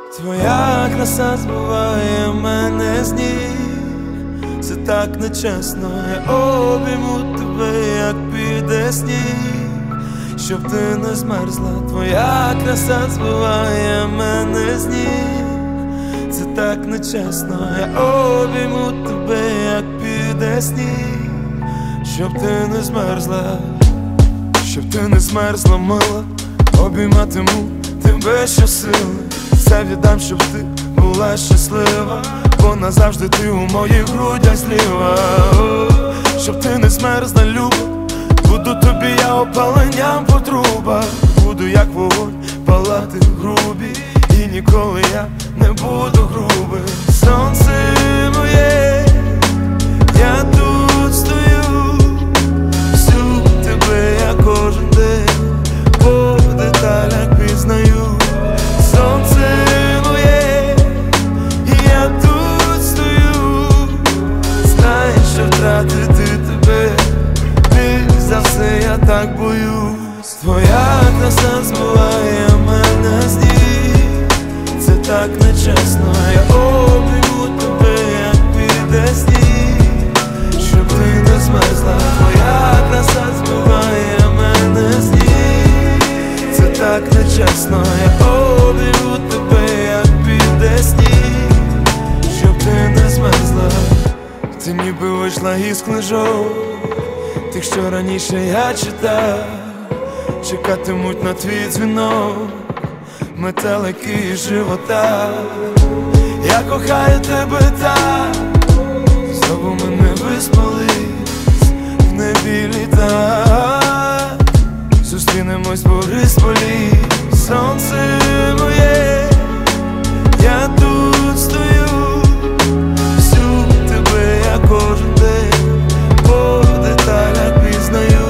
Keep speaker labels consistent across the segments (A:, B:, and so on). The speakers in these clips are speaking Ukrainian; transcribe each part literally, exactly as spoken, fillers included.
A: Твоя краса збиває мене з ніг. Це так нечесно, я обійму тебе, як піде сніг, щоб ти не змерзла. Твоя краса збиває мене з ніг. Це так нечесно, я обійму тебе, як піде сніг, щоб ти не змерзла, щоб ти не змерзла, мила. Обійматиму тебе щосили, все віддам, щоб ти була щаслива, бо назавжди ти у моїх грудях зліва. Щоб ти не змерзла, люба, буду тобі я опаленням по трубах. Буду як вогонь палати грубі, і ніколи я не буду грубий. Сонце моє, я тут стою, всю тебе я кожен день по деталях пізнаю. Сонце моє, я тут стою, знаєш, що втратити тебе більш за все я так боюсь. Твоя краса збиває мене з ніг. Це так нечесно, я обійму тебе, як піде сніг, щоб ти не змерзла. Твоя краса збиває мене з ніг. Це так нечесно, я обійму тебе, як піде сніг, щоб ти не змерзла. Ти ніби вийшла із книжок, тих, що раніше я читав. Чекатимуть на твій дзвінок метелики із живота. Я кохаю тебе так, знову мене виспались в небі літа. Зустрінемось в Борисполі. Сонце моє, я тут стою, всю тебе я кожен день по деталях пізнаю.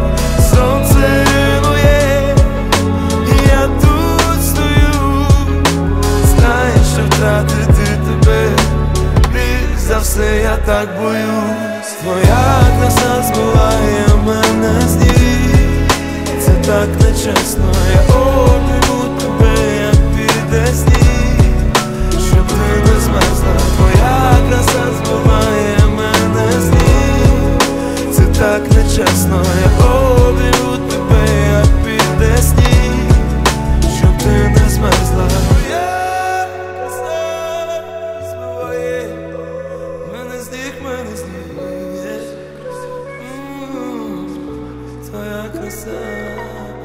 A: Сонце моє, я тут стою, знаєш, що втратити тебе більш за все я так боюсь. Твоя краса збиває мене з ніг. Це так нечесно, я обійму тебе, як піде сніг, щоб ти не змерзла. Твоя краса збиває мене з ніг. Це так нечесно, я обійму тебе, як піде сніг, щоб ти не змерзла. Твоя краса збиває мене з ніг, мене з ніг. Твоя краса.